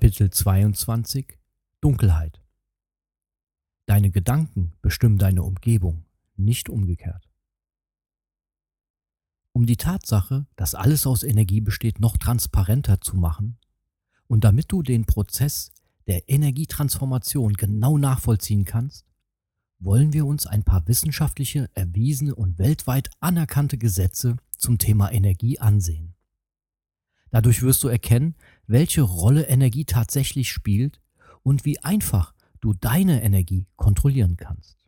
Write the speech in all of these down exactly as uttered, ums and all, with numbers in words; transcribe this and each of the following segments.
Kapitel zweiundzwanzig Dunkelheit. Deine Gedanken bestimmen deine Umgebung, nicht umgekehrt. Um die Tatsache, dass alles aus Energie besteht, noch transparenter zu machen und damit du den Prozess der Energietransformation genau nachvollziehen kannst, wollen wir uns ein paar wissenschaftliche, erwiesene und weltweit anerkannte Gesetze zum Thema Energie ansehen. Dadurch wirst du erkennen, welche Rolle Energie tatsächlich spielt und wie einfach du deine Energie kontrollieren kannst.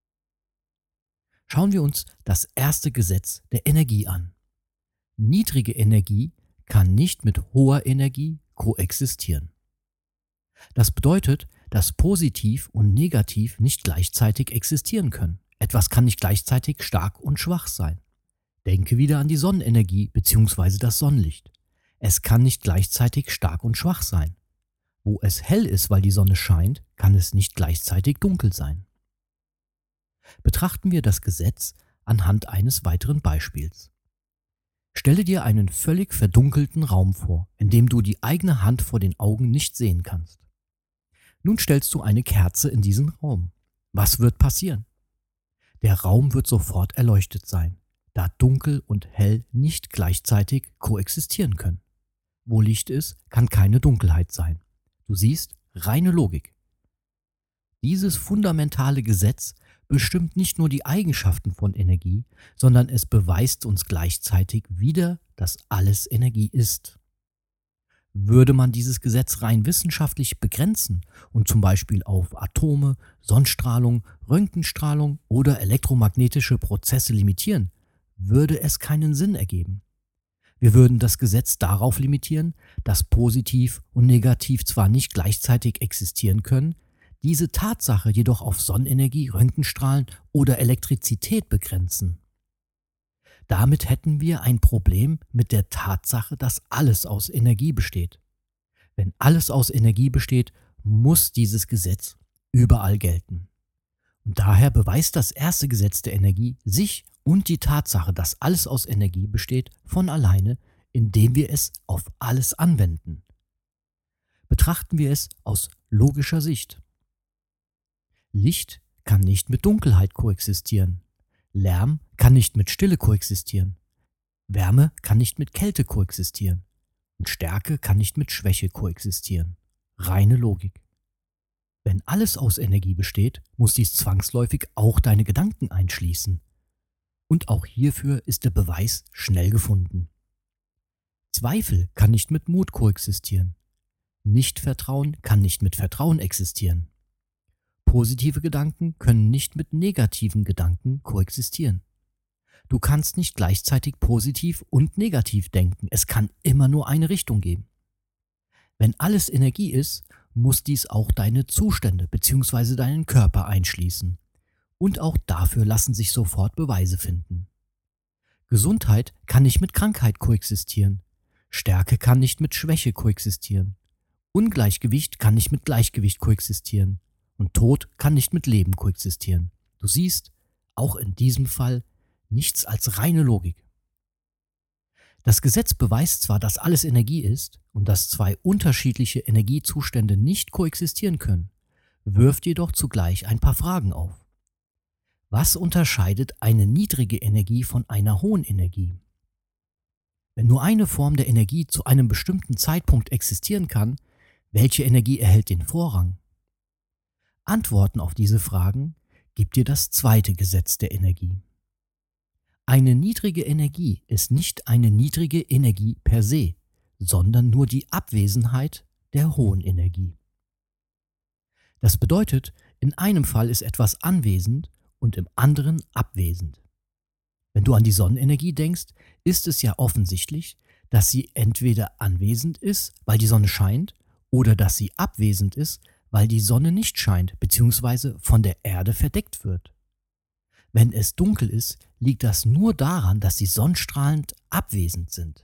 Schauen wir uns das erste Gesetz der Energie an. Niedrige Energie kann nicht mit hoher Energie koexistieren. Das bedeutet, dass Positiv und Negativ nicht gleichzeitig existieren können. Etwas kann nicht gleichzeitig stark und schwach sein. Denke wieder an die Sonnenenergie bzw. das Sonnenlicht. Es kann nicht gleichzeitig stark und schwach sein. Wo es hell ist, weil die Sonne scheint, kann es nicht gleichzeitig dunkel sein. Betrachten wir das Gesetz anhand eines weiteren Beispiels. Stelle dir einen völlig verdunkelten Raum vor, in dem du die eigene Hand vor den Augen nicht sehen kannst. Nun stellst du eine Kerze in diesen Raum. Was wird passieren? Der Raum wird sofort erleuchtet sein, da dunkel und hell nicht gleichzeitig koexistieren können. Wo Licht ist, kann keine Dunkelheit sein. Du siehst, reine Logik. Dieses fundamentale Gesetz bestimmt nicht nur die Eigenschaften von Energie, sondern es beweist uns gleichzeitig wieder, dass alles Energie ist. Würde man dieses Gesetz rein wissenschaftlich begrenzen und zum Beispiel auf Atome, Sonnenstrahlung, Röntgenstrahlung oder elektromagnetische Prozesse limitieren, würde es keinen Sinn ergeben. Wir würden das Gesetz darauf limitieren, dass Positiv und Negativ zwar nicht gleichzeitig existieren können, diese Tatsache jedoch auf Sonnenenergie, Röntgenstrahlen oder Elektrizität begrenzen. Damit hätten wir ein Problem mit der Tatsache, dass alles aus Energie besteht. Wenn alles aus Energie besteht, muss dieses Gesetz überall gelten. Und daher beweist das erste Gesetz der Energie sich und die Tatsache, dass alles aus Energie besteht, von alleine, indem wir es auf alles anwenden. Betrachten wir es aus logischer Sicht. Licht kann nicht mit Dunkelheit koexistieren. Lärm kann nicht mit Stille koexistieren. Wärme kann nicht mit Kälte koexistieren. Und Stärke kann nicht mit Schwäche koexistieren. Reine Logik. Wenn alles aus Energie besteht, muss dies zwangsläufig auch deine Gedanken einschließen. Und auch hierfür ist der Beweis schnell gefunden. Zweifel kann nicht mit Mut koexistieren. Nichtvertrauen kann nicht mit Vertrauen existieren. Positive Gedanken können nicht mit negativen Gedanken koexistieren. Du kannst nicht gleichzeitig positiv und negativ denken. Es kann immer nur eine Richtung geben. Wenn alles Energie ist, muss dies auch deine Zustände bzw. deinen Körper einschließen. Und auch dafür lassen sich sofort Beweise finden. Gesundheit kann nicht mit Krankheit koexistieren. Stärke kann nicht mit Schwäche koexistieren. Ungleichgewicht kann nicht mit Gleichgewicht koexistieren. Und Tod kann nicht mit Leben koexistieren. Du siehst, auch in diesem Fall nichts als reine Logik. Das Gesetz beweist zwar, dass alles Energie ist und dass zwei unterschiedliche Energiezustände nicht koexistieren können, wirft jedoch zugleich ein paar Fragen auf. Was unterscheidet eine niedrige Energie von einer hohen Energie? Wenn nur eine Form der Energie zu einem bestimmten Zeitpunkt existieren kann, welche Energie erhält den Vorrang? Antworten auf diese Fragen gibt dir das zweite Gesetz der Energie. Eine niedrige Energie ist nicht eine niedrige Energie per se, sondern nur die Abwesenheit der hohen Energie. Das bedeutet, in einem Fall ist etwas anwesend und im anderen abwesend. Wenn du an die Sonnenenergie denkst, ist es ja offensichtlich, dass sie entweder anwesend ist, weil die Sonne scheint, oder dass sie abwesend ist, weil die Sonne nicht scheint bzw. von der Erde verdeckt wird. Wenn es dunkel ist, liegt das nur daran, dass sie sonnenstrahlend abwesend sind.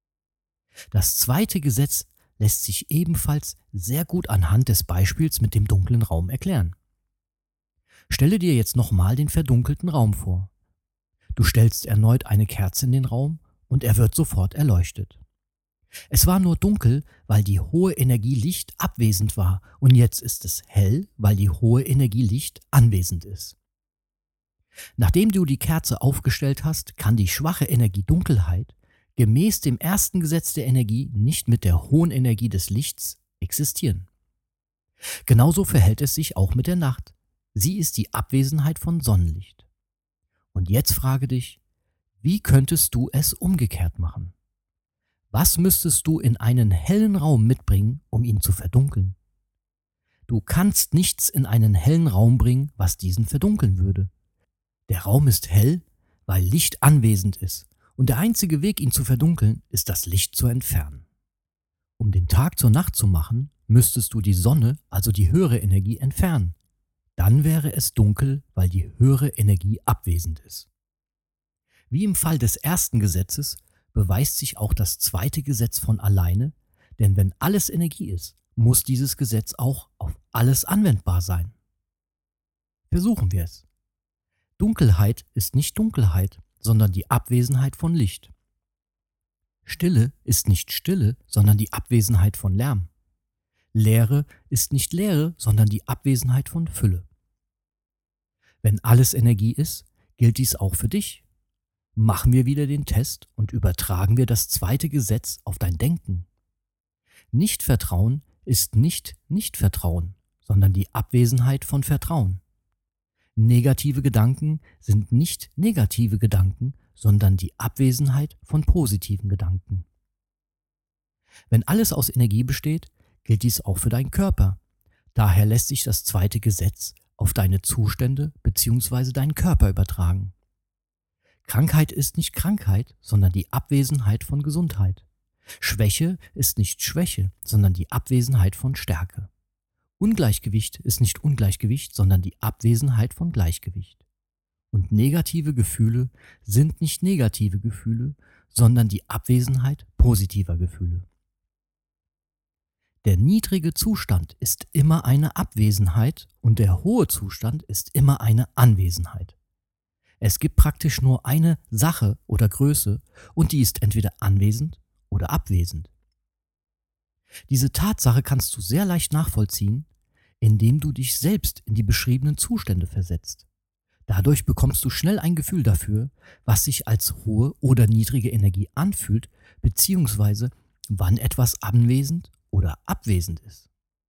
Das zweite Gesetz lässt sich ebenfalls sehr gut anhand des Beispiels mit dem dunklen Raum erklären. Stelle dir jetzt nochmal den verdunkelten Raum vor. Du stellst erneut eine Kerze in den Raum und er wird sofort erleuchtet. Es war nur dunkel, weil die hohe Energie Licht abwesend war, und jetzt ist es hell, weil die hohe Energie Licht anwesend ist. Nachdem du die Kerze aufgestellt hast, kann die schwache Energie Dunkelheit gemäß dem ersten Gesetz der Energie nicht mit der hohen Energie des Lichts existieren. Genauso verhält es sich auch mit der Nacht. Sie ist die Abwesenheit von Sonnenlicht. Und jetzt frage dich, wie könntest du es umgekehrt machen? Was müsstest du in einen hellen Raum mitbringen, um ihn zu verdunkeln? Du kannst nichts in einen hellen Raum bringen, was diesen verdunkeln würde. Der Raum ist hell, weil Licht anwesend ist, und der einzige Weg, ihn zu verdunkeln, ist das Licht zu entfernen. Um den Tag zur Nacht zu machen, müsstest du die Sonne, also die höhere Energie, entfernen. Dann wäre es dunkel, weil die höhere Energie abwesend ist. Wie im Fall des ersten Gesetzes beweist sich auch das zweite Gesetz von alleine, denn wenn alles Energie ist, muss dieses Gesetz auch auf alles anwendbar sein. Versuchen wir es. Dunkelheit ist nicht Dunkelheit, sondern die Abwesenheit von Licht. Stille ist nicht Stille, sondern die Abwesenheit von Lärm. Leere ist nicht Leere, sondern die Abwesenheit von Fülle. Wenn alles Energie ist, gilt dies auch für dich. Machen wir wieder den Test und übertragen wir das zweite Gesetz auf dein Denken. Nichtvertrauen ist nicht Nichtvertrauen, sondern die Abwesenheit von Vertrauen. Negative Gedanken sind nicht negative Gedanken, sondern die Abwesenheit von positiven Gedanken. Wenn alles aus Energie besteht, gilt dies auch für deinen Körper. Daher lässt sich das zweite Gesetz auf deine Zustände bzw. deinen Körper übertragen. Krankheit ist nicht Krankheit, sondern die Abwesenheit von Gesundheit. Schwäche ist nicht Schwäche, sondern die Abwesenheit von Stärke. Ungleichgewicht ist nicht Ungleichgewicht, sondern die Abwesenheit von Gleichgewicht. Und negative Gefühle sind nicht negative Gefühle, sondern die Abwesenheit positiver Gefühle. Der niedrige Zustand ist immer eine Abwesenheit und der hohe Zustand ist immer eine Anwesenheit. Es gibt praktisch nur eine Sache oder Größe und die ist entweder anwesend oder abwesend. Diese Tatsache kannst du sehr leicht nachvollziehen, indem du dich selbst in die beschriebenen Zustände versetzt. Dadurch bekommst du schnell ein Gefühl dafür, was sich als hohe oder niedrige Energie anfühlt, beziehungsweise wann etwas anwesend oder abwesend ist.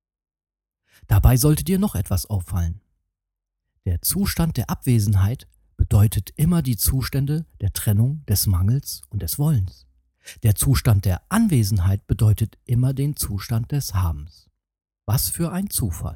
Dabei sollte dir noch etwas auffallen. Der Zustand der Abwesenheit bedeutet immer die Zustände der Trennung, des Mangels und des Wollens. Der Zustand der Anwesenheit bedeutet immer den Zustand des Habens. Was für ein Zufall!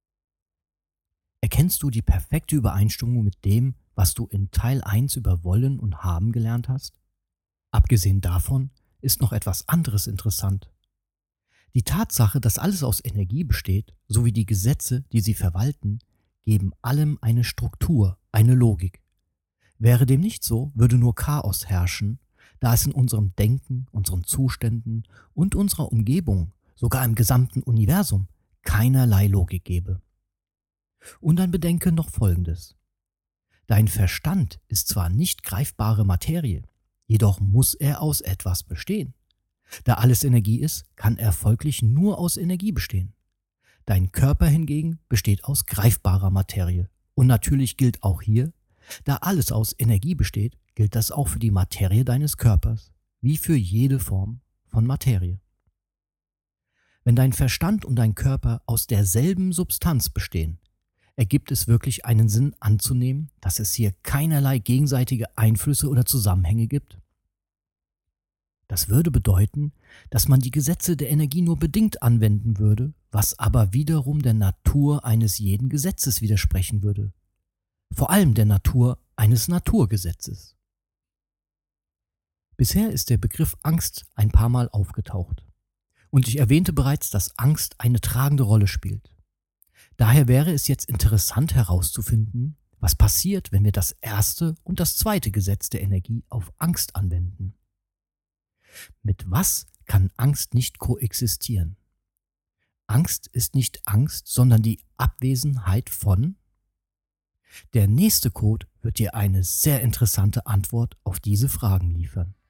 Erkennst du die perfekte Übereinstimmung mit dem, was du in Teil eins über Wollen und Haben gelernt hast? Abgesehen davon ist noch etwas anderes interessant. Die Tatsache, dass alles aus Energie besteht, sowie die Gesetze, die sie verwalten, geben allem eine Struktur, eine Logik. Wäre dem nicht so, würde nur Chaos herrschen, da es in unserem Denken, unseren Zuständen und unserer Umgebung, sogar im gesamten Universum, keinerlei Logik gäbe. Und dann bedenke noch Folgendes. Dein Verstand ist zwar nicht greifbare Materie, jedoch muss er aus etwas bestehen. Da alles Energie ist, kann er folglich nur aus Energie bestehen. Dein Körper hingegen besteht aus greifbarer Materie. Und natürlich gilt auch hier, da alles aus Energie besteht, gilt das auch für die Materie deines Körpers, wie für jede Form von Materie. Wenn dein Verstand und dein Körper aus derselben Substanz bestehen, ergibt es wirklich einen Sinn anzunehmen, dass es hier keinerlei gegenseitige Einflüsse oder Zusammenhänge gibt? Das würde bedeuten, dass man die Gesetze der Energie nur bedingt anwenden würde, was aber wiederum der Natur eines jeden Gesetzes widersprechen würde. Vor allem der Natur eines Naturgesetzes. Bisher ist der Begriff Angst ein paar Mal aufgetaucht. Und ich erwähnte bereits, dass Angst eine tragende Rolle spielt. Daher wäre es jetzt interessant herauszufinden, was passiert, wenn wir das erste und das zweite Gesetz der Energie auf Angst anwenden. Mit was kann Angst nicht koexistieren? Angst ist nicht Angst, sondern die Abwesenheit von. Der nächste Code wird dir eine sehr interessante Antwort auf diese Fragen liefern.